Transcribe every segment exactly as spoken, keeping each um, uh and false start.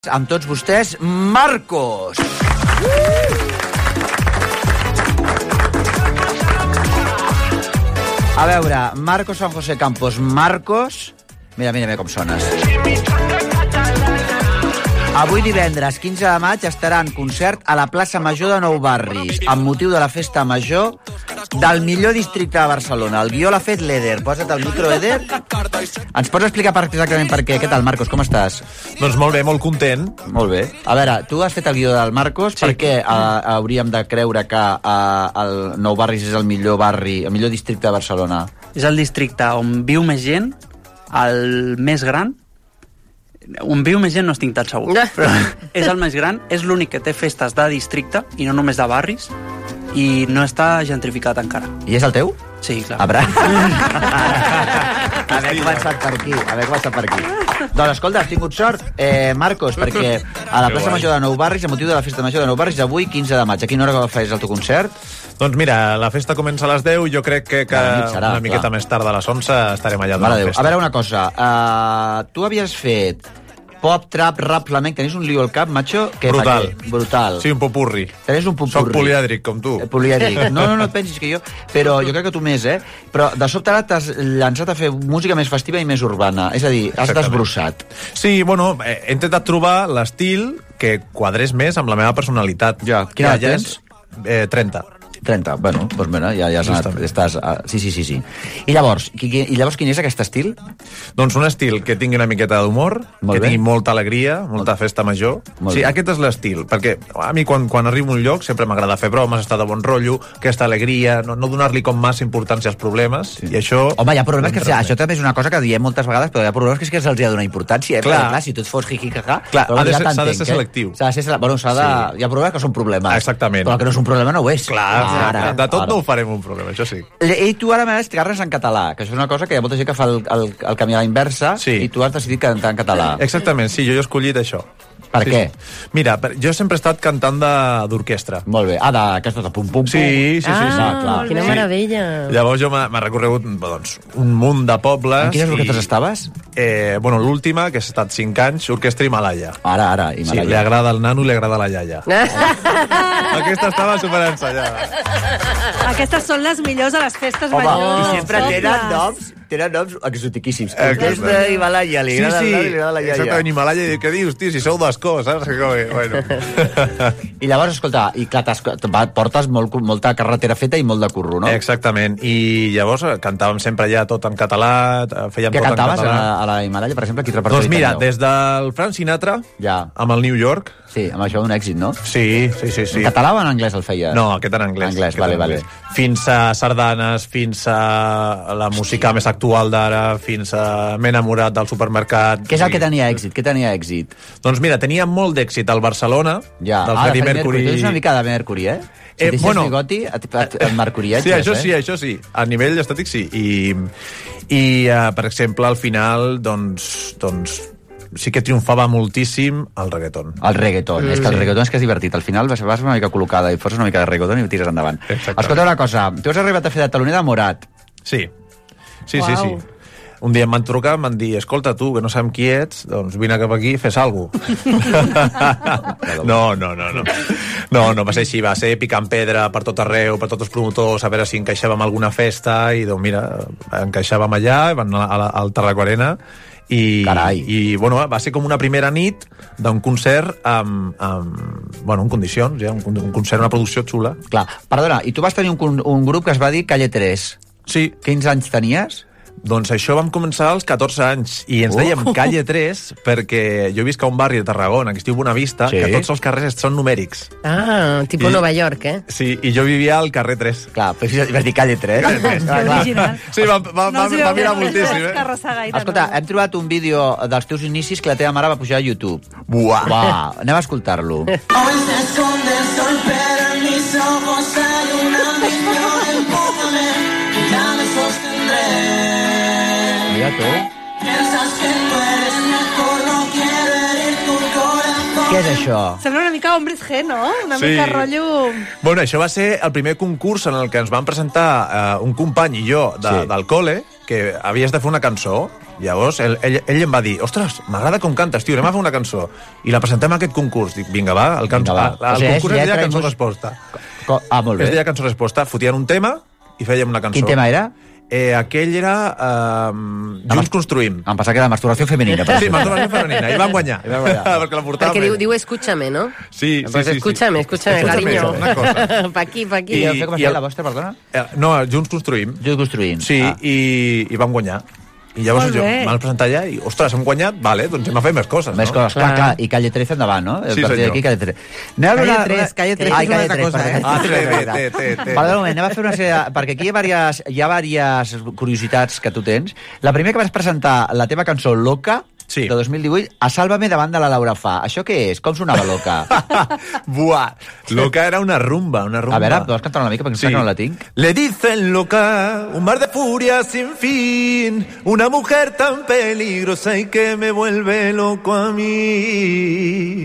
Amb tots vostès, Marcos! A veure, Marcos San José Campos. Marcos... Mira, mira, mira com sones. Avui divendres, quinze de maig, estarà en concert a la plaça Major de Nou Barris, amb motiu de la festa major del millor districte de Barcelona. El guió l'ha fet l'Eder. Posa't el micro, Eder. Ens pots explicar per, exactament per què? Què tal, Marcos? Com estàs? Doncs molt bé, molt content. Molt bé. A veure, tu has fet el guió del Marcos. Sí. Per què uh, hauríem de creure que uh, el Nou Barris és el millor barri, el millor districte de Barcelona? És el districte on viu més gent, el més gran. On viu més gent no estic tan segur, però és el més gran, és l'únic que té festes de districte i no només de barris, i no està gentrificat encara. I és el teu? Sí, clar. Abra. Haver començat per aquí, haver començat per aquí. Doncs escolta, has tingut sort, eh, Marcos, perquè a la plaça Major de Nou Barris, a motiu de la festa major de Nou Barris, avui, quinze de maig. A quina hora fas el teu concert? Doncs mira, la festa comença a les deu, jo crec que, que serà, una miqueta clar. més tard de les onze estarem allà donant festa. A veure una cosa, uh, tu havies fet pop, trap, rap, flamenc, tenies un lío al cap, macho? Que brutal. Brutal. Sí, un popurri. Tenies un popurri. Soc polièdric, com tu. Eh, polièdric. No, no, no et pensis que jo... Però jo crec que tu més, eh? Però de sobte ara t'has llançat a fer música més festiva i més urbana. És a dir, has Exactament. desbrossat. Sí, bueno, he intentat trobar l'estil que quadrés més amb la meva personalitat. Ja. Quina edat ja tens? És, eh, trenta. trenta, bueno, doncs mira, ja, ja has anat, estàs... Uh, sí, sí, sí, sí. I llavors, qui, qui, I llavors quin és aquest estil? Doncs un estil que tingui una miqueta d'humor, que bé. tingui molta alegria, molta festa major. Molt sí, bé. aquest és l'estil, perquè a mi quan, quan arribo a un lloc sempre m'agrada fer bromes, estar de bon rotllo, aquesta alegria, no, no donar-li com massa importància als problemes, sí. I això... Home, hi ha problemes que... Això també és una cosa que diem moltes vegades, però hi ha problemes que és que se'ls ha de donar importància, eh? Clar. Perquè, clar, si tu et fos jijijaja... Clar, s'ha de ser, de ser selectiu. S'ha de ser... Bueno, s'ha de... Sí. Hi ha problemes que són problemes. Exactament. Però el que no és un problema no ho és. Clar, ara, ara, de tot ara. no ho farem un problema, això sí. I tu ara m'has carres en català, que això és una cosa que hi ha molta gent que fa el, el, el camí a la inversa, sí. I tu has decidit cantar en català. Exactament, sí, jo he escollit això. Per sí, què? Sí. Mira, jo sempre he estat cantant d'orquestra. Molt bé. Ah, d'aquesta de pum-pum-pum. Sí, sí, sí. Ah, sí, ah clar. Quina sí. meravella. Llavors jo m'ha recorregut doncs, un munt de pobles. En quines orquestres i, estaves? Eh, bueno, l'última, que ha estat cinc anys, Orquestra Himalaya. Ara, ara, Himalaya. Sí, li agrada el nano i li agrada la iaia. Aquesta estava superensellada. Aquestes són les millors a les festes Home, majors. i sempre tenen noms, tenen noms exotiquíssims. Orquestra Himalaya, li agrada sí, sí, el nano i li agrada la iaia. Exactament, Himalaya, i què dius, tio, si sou d'Escó, saps? Bueno. I llavors, escolta, i clar, portes molt, molta carretera feta i molt de curro, no? Exactament, i llavors cantàvem sempre ja tot en català, fèiem Què tot cantaves en català. a la Himalaya, per exemple? Qui repertori Doncs mira, teniu? des del Frank Sinatra, ja. amb el New York. Sí, amb això un èxit, no? Sí, sí, sí. sí. En català o en anglès el feies? No, aquest en anglès. Anglès, aquest vale, en anglès. vale. Fins a sardanes, fins a la música més actual d'ara, fins a M'he enamorat del supermercat. Què és el que tenia èxit? Què tenia èxit? Doncs mira, tenia molt d'èxit al Barcelona, ja. del ah, Freddie Mercury. Mercury. Tu ets una mica de Mercury, eh? Si Eh, deixes bueno, bigoti, et, et, et mercuriatges, sí, això eh? sí, això sí. A nivell estètic sí. I, i uh, per exemple, al final, doncs, doncs sí que triomfava moltíssim el reggaeton. El reggaeton. Mm. És que el reggaeton és que és divertit. Al final vas, vas una mica col·locada i foses una mica de reggaeton i tires endavant. Exactament. Escolta una cosa, tu has arribat a fer de taloner de Morat. Sí, sí, Uau. sí, sí. Un dia em van trucar, em van dir, escolta, tu, que no sabem qui ets, doncs vine cap aquí i fes alguna cosa. no, no, no, no. No, no va ser així, va ser picant pedra per tot arreu, per tots els promotors, a veure si encaixàvem alguna festa, i doncs mira, encaixàvem allà, vam anar al, al Tarraco Arena, i, Carai. i bueno, va ser com una primera nit d'un concert amb, amb, bueno, en condicions, ja, un, un concert, una producció xula. Clar, perdona, i tu vas tenir un, un grup que es va dir Calle tres. Sí. Quins anys tenies? Doncs això vam començar als catorze anys i ens Uh. dèiem Calle tres perquè jo visc a un barri de Tarragona que es diu Bonavista, Sí. que tots els carrers són numèrics. Ah, tipus I- Nova York, eh? Sí, i jo vivia al carrer tres. Clar, però vas dir Calle tres. Clar, clar. Original. Sí, va, va, va, els hi va veu mirar bé moltíssim, eh? carrasar gaire, Escolta, no? hem trobat un vídeo dels teus inicis que la teva mare va pujar a YouTube. Buah! Uau, anem a escoltar-lo. Hoy se esconde el sol, pero en mis ojos hay una ambición. Empújame, ya me sostendré. Mira tu. Piensas que tú eres mejor, no quiero herir tu corazón. Què és això? Sembla una mica Hombres G, no? Una Sí. mica rotllo... Bueno, això va ser el primer concurs en el que ens van presentar uh, un company i jo de, Sí. del col·le, que havies de fer una cançó. Llavors, ell, ell, ell em va dir, ostres, m'agrada com cantes, tio, anem a fer una cançó. I la presentem a aquest concurs. Dic, vinga, va, el, can... Vinga, va. el, el O sigui, és concurs es deia lletra i música. cançó-resposta. Co- Ah, molt Es bé. deia cançó-resposta. Fotien un tema i fèiem una cançó. Quin tema era? Eh, aquell era uh, Junts construïm. Em pensava que era masturbació femenina. Per Sí, això. masturbació femenina. I van guanyar. I van guanyar. Perquè la portava Perquè diu, bé. diu escúchame, ¿no? Sí, sí, Pues sí, sí. escúchame, escúchame, Escúchame, cariño. una cosa. Pa aquí, pa aquí. I, I- com es i deia el- la vostra, perdona? Eh, no, Junts construïm. Jo construïm. Sí, Ah. i, i vam guanyar. I llavors Molt jo bé. m'han presentat allà i, ostres, hem guanyat, vale, doncs hem de fer més coses, Més no? coses, clar, Clar. clar. I Calle trece endavant, no? Sí, A partir senyor. d'aquí, Calle trece. Anem a veure Calle una- tres, Calle tres Ai, és una Calle altra tres, cosa, perdó. eh? Ah, Sí, té, és veritat. té, té, té. Perdó, un moment, anem a fer una sèrie... de- Perquè aquí hi ha diverses, hi ha diverses curiositats que tu tens. La primera que vas presentar la teva cançó Loca, Sí. de dos mil divuit, a Sálvame davant de la Laura Fa. Això què és? Com sonava Loca? Buah, loca era una rumba, una rumba. A veure, vols cantar una mica? Perquè em sembla que no la tinc. Le dicen loca, un mar de furia sin fin, una mujer tan peligrosa y que me vuelve loco a mí.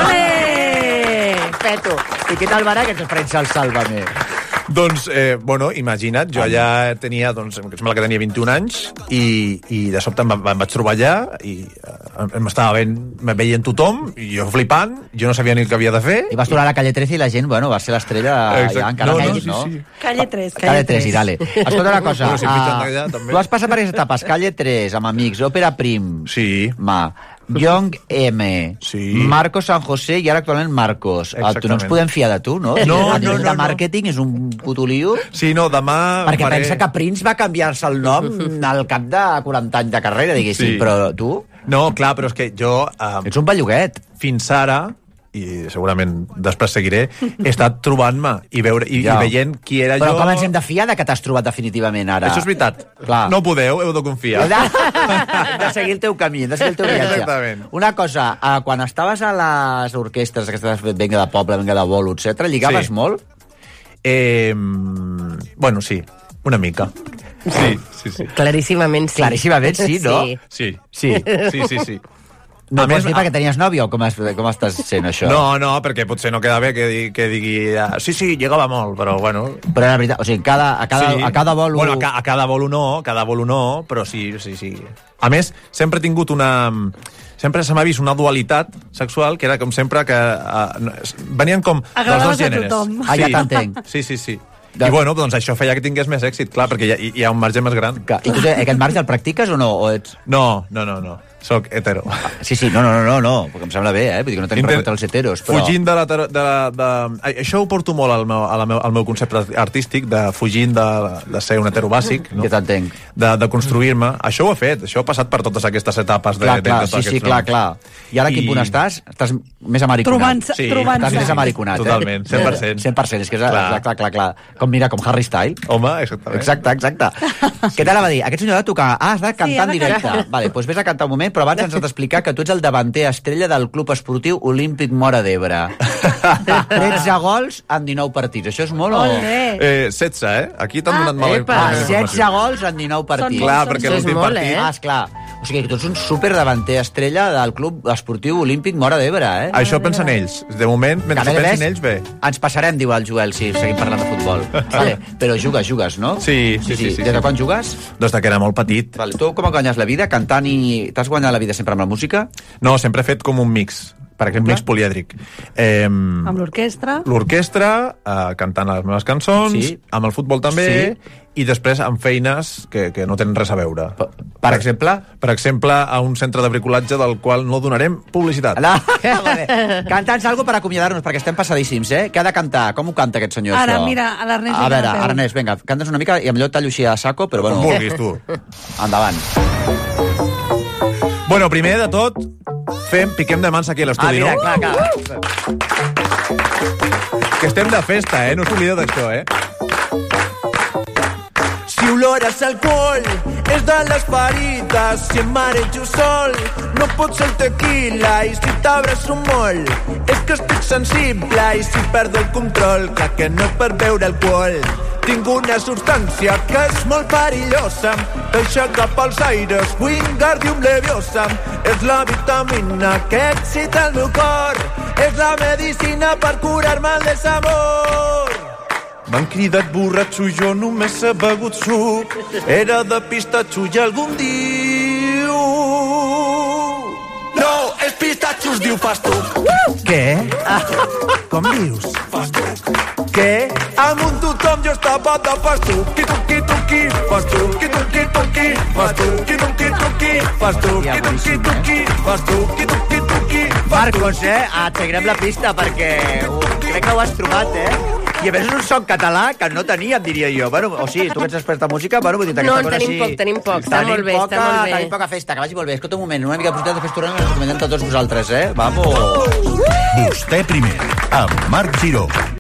Ole! Peto. I què tal va anar aquesta experiència al Sálvame? Doncs, eh, bueno, imagina't, jo allà tenia, doncs, em sembla que tenia vint-i-un anys i, i de sobte em, em vaig trobar allà i eh, m'estava veient, me veient tothom i jo flipant, jo no sabia ni el que havia de fer. I vas tornar a la Calle trece i la gent, bueno, va ser l'estrella Exacte. ja encara No, no, més, sí, no? sí. Calle tres, Calle tres i dale. Escolta una cosa, Bueno, si pitjant ah, d'allà, també. tu has passat per aquestes etapes, Calle tres, amb amics, Òpera Prim, Sí. Ma, Young M, Sí. Marcos San José i ara actualment Marcos. Ah, tu no ens Exactament. podem fiar de tu, no? No, A no, nivell no, de no. màrqueting és un puto lío. Sí, no, demà... Perquè faré... pensa que Prince va canviar-se el nom al cap de quaranta anys de carrera, diguéssim, Sí. però tu No, clar, però és que jo... Eh, ets un belluguet. fins ara, i segurament després seguiré, he estat trobant-me i, veure, i, Ja. i veient qui era Però jo... com ens hem de fiar de que t'has trobat definitivament ara? Això és veritat. Clar. No podeu, heu de confiar. Hem de, hem de seguir el teu camí, hem de seguir el teu viatge. Exactament. Una cosa, eh, quan estaves a les orquestres, aquestes venga de poble, venga de bolo, etcètera, lligaves Sí. molt? Eh, bueno, sí, una mica. Sí, sí, sí. Claríssimament sí. Claríssimament sí, no? Sí. Sí, Sí. sí, sí, sí. No A pots més, dir perquè tenies nòvia o com, es, com estàs sent això? No, no, perquè potser no queda bé que, digui, que digui... ah, sí, sí, llegava molt, però bueno... Però la veritat, o sigui, cada, a, cada, sí. a cada bolo... Bueno, a, ca, a cada bolo no, a cada bolo no, però sí, sí, sí. A més, sempre he tingut una... Sempre se m'ha vist una dualitat sexual que era com sempre que... Uh, venien com dels Agradaves dos a gèneres. tothom. Ah, ja t'entenc. Sí, sí, sí. De- I bueno, doncs això feia que tingués més èxit, clar, perquè hi ha, hi ha un marge més gran. Que, I tu te- aquest marge el practiques o no? O ets... No, no, no, no. Soc hetero. Sí, sí, no, no, no, no, no, perquè em sembla bé, eh? Vull dir que no tenim res Intent- contra els heteros, però... Fugint de la... De, de, de, ai, això ho porto molt al meu, al meu, al meu concepte artístic, de fugint de, de ser un hetero bàsic, no? Que t'entenc. de, de construir-me. Això ho he fet, això ha passat per totes aquestes etapes. De, Clar, de, clar, de, sí, sí, clar, clar. I ara a quin I- punt estàs? Estàs més americonat. Trobant-se, Sí, trobant-se. Estàs més americonat, Totalment, eh? cent per cent. cent per cent, és que és Clar. clar, clar, clar, clar. Com, mira, com Harry Style. Home, exactament. Exacte, exacte. Què t'anava a dir? Aquest senyor ha de tocar... Ah, has de cantar ha de en directe. cantar. Vale, doncs vés a cantar un moment, però abans ens has d'explicar que tu ets el davanter estrella del Club Esportiu Olímpic Móra d'Ebre. tretze gols en dinou partits. Això és molt o... Olé. Eh, setze, eh? Aquí t'han Ah, donat mala epa. Ah, mala setze informació. gols en dinou partits. molts, Clar, són perquè Això és l'últim molt, partit... eh? Ah, esclar. O sigui que tu ets un superdavanter estrella del Club Esportiu Olímpic Móra d'Ebre, eh? Això pensen ells. De moment, mentre Que, a ho més a pensin més, ells, bé. Ens passarem, diu el Joel, si seguim parlant de futbol. Vale, però jugues, jugues, no? Sí, sí, sí, sí, Des de sí. quan jugues? Des de que era molt petit. Vale. Tu com guanyes la vida? Cantant i... T'has guanyat la vida sempre amb la música? No, sempre he fet com un mix. Per exemple, mix polièdric. Eh, Amb l'orquestra. L'orquestra, eh, cantant les meves cançons, Sí. amb el futbol també, i després amb feines que, que no tenen res a veure. Per, per exemple? Per exemple, a un centre de bricolatge del qual no donarem publicitat. No. Vale. Canta'ns alguna per acomiadar-nos, perquè estem passadíssims, eh? Què ha de cantar? Com ho canta aquest senyor, Ara, això? mira, a l'Ernest A li veure, dona peu. Ernest, vinga, canta'ns una mica i amb allò tallo així a saco, però bueno... Com vulguis, tu. Endavant. Bueno, primer de tot, fem, piquem de mans aquí a Ah, l'estudi, mira, no? clar, clar. Que estem de festa, eh? No us oblideu d'això, eh? Si olores alcohol és de les ferides, si em marejo sol no pot ser el tequila, i si t'abraço molt és que estic sensible, i si perdo el control, clar que no és per beure alcohol. Tinc una substància que és molt perillosa, deixa cap als aires Wingardium Leviosa. És la vitamina que excita el meu cor, és la medicina per curar-me el desamor. M'han cridat borratxo, jo només he begut suc. Era de pistatxo i algun diu... No, és pistatxo, es diu fastuc. Què? Com dius? Fastuc. Què? Amunt tothom jo estava de fastuc. Qui-tuqui, tuqui, fastuc. Qui-tuqui, tuqui, fastuc. Qui-tuqui, tuqui, fastuc. Qui-tuqui, tuqui, fastuc. Qui-tuqui, tuqui, fastuc. Marcos, eh? Et seguirem la pista perquè uh, crec que ho has trobat, eh? I a més és un son català que no teníem, diria jo. Bueno, o sí, tu que ets expert de música, bueno, vull dir, No, aquesta cosa tenim sí... poc, tenim poc, està molt bé, poca, està molt bé. Tenim poca festa, que vagi molt bé. Escolta un moment, una mica de possibilitat de festa tornant, ens recomanem a tots vosaltres, eh? Vamos! Vostè primer, amb Marc Giró.